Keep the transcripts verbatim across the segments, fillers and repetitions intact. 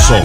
Som.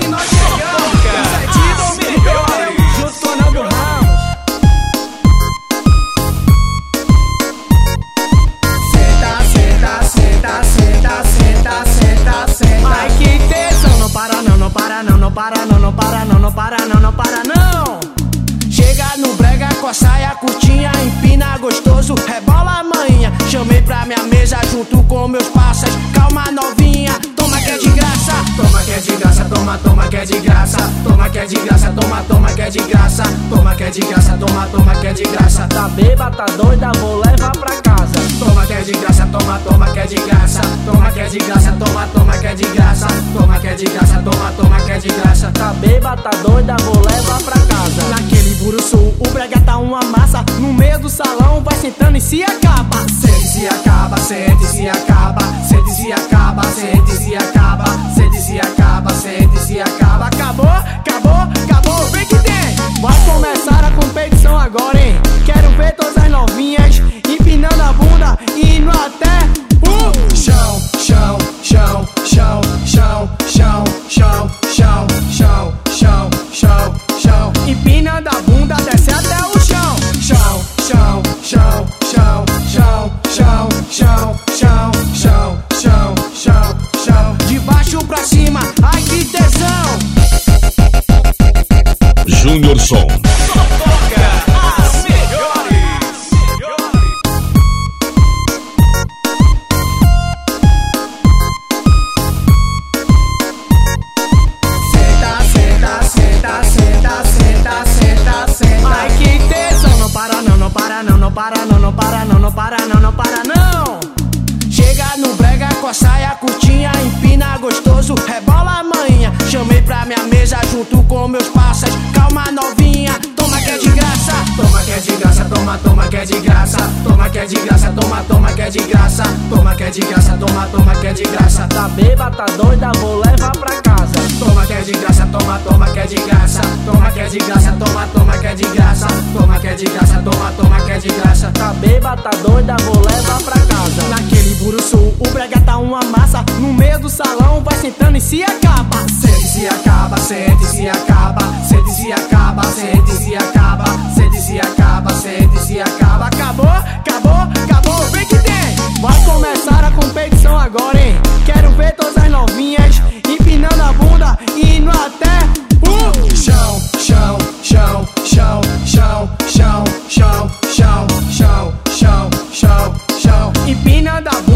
Ai que tesão, não para não, não para não, não para não, não para não, não para não, não para não. Chega no brega com a saia curtinha, empina gostoso, rebola a manhinha. Chamei pra minha mesa junto com meus parceiros, calma novinha, toma que é de graça. Toma que é de graça, toma, toma que é de graça. Toma que é de graça, toma, toma que é de graça. Toma que é de graça, toma, toma que é de graça. Tá beba, tá doida, vou levar pra casa. Toma que é de graça, toma, toma que é de graça. Toma que é de graça, toma, toma que é de graça. Toma que é de graça, toma, toma que é de graça. Tá beba, tá doida, vou levar pra casa. Naquele buruçu, o brega tá uma massa. No meio do salão, vai sentando e se acaba. Sente se acaba, sente se acaba. Sente se acaba, sente se acaba. Sente se acaba, sente se acaba. Acabou, acabou, acabou, vem que tem. Vai começar a competição agora, hein? Quero ver todas as novinhas empinando a bunda e indo até o chão, chão, chão, chão, chão, chão, chão, chão, chão, chão, chão, chão. Empinando a bunda, desce até o chão. Chão, chão, chão, chão, chão, chão, chão, chão, chão, chão, chão, chão. De baixo pra cima, ai que tesão. Júnior Som. Ai que tesão, não para não, não para não, não para não, não para não, não para não, não para não. Chega no brega com a saia curtinha, empina gostoso, rebola a manhinha. Chamei pra minha mesa junto com meus parceiros, calma novinha, toma que é de graça. Toma que é de graça, toma, toma que é de graça. Toma que é de graça, toma, toma que é de graça. Toma que é de graça, toma, toma que é de graça. Tá beba, tá doida, vou levar pra casa. Toma que é de graça, toma, toma que é de graça. Toma que é de graça, toma, toma que é de graça. Toma que é de graça, toma, toma que é de graça. Tá beba, tá doida, vou levar pra casa. Naquele buruçu, o brega tá uma massa. No meio do salão, vai sentando e se acaba. Sente se acaba, sente se acaba. Sente se acaba, sente se acaba. Sente se acaba, sente se acaba. Acabou, acabou, acabou, vem que tem. Vai começar a competição agora, hein? Quero ver todas as novinhas empinando a bunda e indo até o chão, chão, chão, chão, chão, chão, chão, chão, chão, chão, chão, chão. Empinando a bunda.